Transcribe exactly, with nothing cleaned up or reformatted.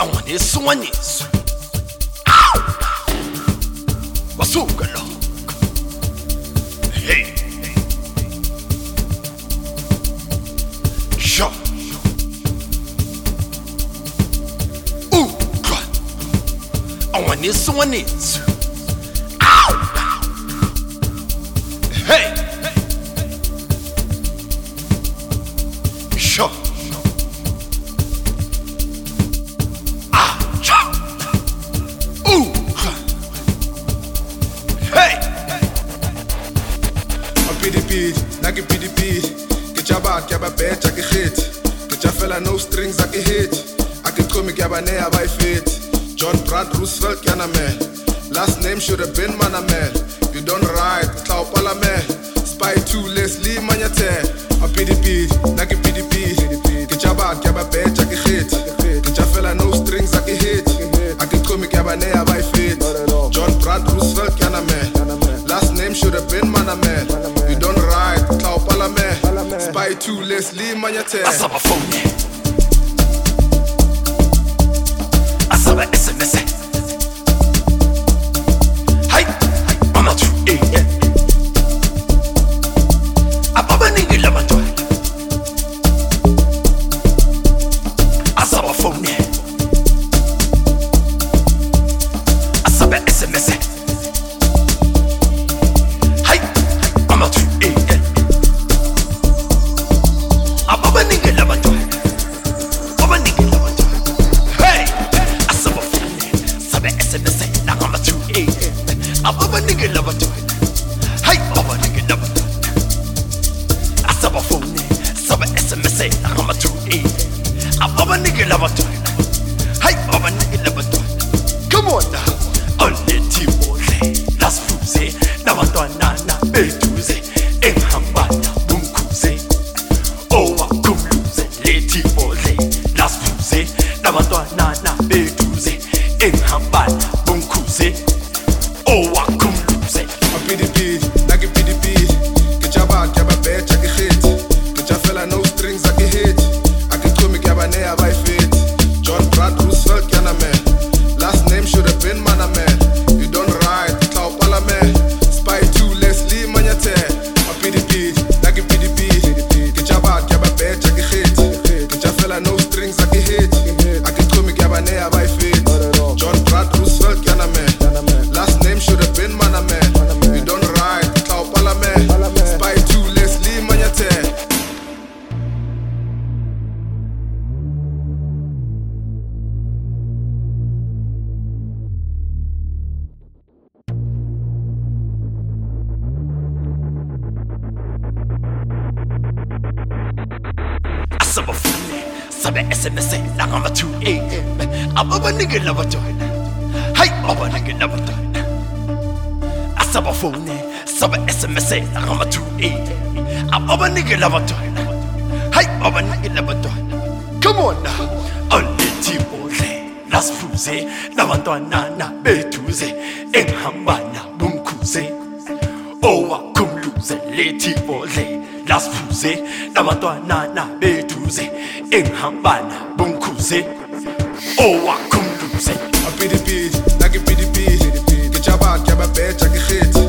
awanisu wanisu wasuka lo hey sho ukwa awanisu wanisu hey sho Naki P D P, get your back, yaba bet, I can hit. Get your fella no strings, I can hit. I can come, yaba ne, I fit. John Brad Roosevelt, yana man. Last name should have been Manamel. You don't ride, Tau Palame. Spy two, Leslie Magnate. A P D P, Naki P D P. Get your back, yaba bet, I can hit. Get your fella no strings, I can hit. I can come, yaba ne, I fit. John Brad Roosevelt, yana man. Last name should have been Manamel. You don't ride, Tau Palame. Spy two, Leslie Magnate. Asaba phone. Asaba S M S. Hi, mama tu eh. Ababa nigi lama tu. Asaba phone. Asaba S M S. Ababa nigga love it. Hey, Baba nigga love it. Asaba phone, Saba S M S, I'm a two E. Ababa nigga love it. Hey, Baba nigga love it. Come on now, only Timole. Las Fuse, Namatana, Betuze, Emhambana, Bunkuze. Oh, I come lose, Leti Ole. Las Fuse, Namatana, Betuze, Emhambana, Bunkuze. Oh, I come lose it. A P D P, like a P D P. Get your back, yaba bet, I can hit. Get your fella no strings, I can hit. I can come, yaba ne, I fit. John Brad Roosevelt, yana man. Last name should have been Manamel. You don't ride, Tau Palame. Spy two, Leslie Magnate. A P D P, like a P D P. Get your back, yaba bet, I can hit. Get your fella no strings, I can hit. I can come, yaba ne, I fit. John Brad Roosevelt, yana man. Last name should have been Manamel. You don't ride, Tau Palame. Spy two, Leslie Magnate. Asaba phone, Saba S M S, I'm a two E. Ababa nigga love it. Hey, Baba nigga love it. Asaba phone, Saba S M S, I'm a two E. Ababa nigga love it. Hey, Baba nigga love it. Come on now, only Timole. Las Fuse, Namatana, Betuze, Emhambana, Bunkuze. Oh, I come lose, Leti Ole. Las Fuse, Namatana, Betuze, Emhambana, Bunkuze. Oh, I come lose it. A P D P, like a P D P. Get your back, yaba bet, I can hit.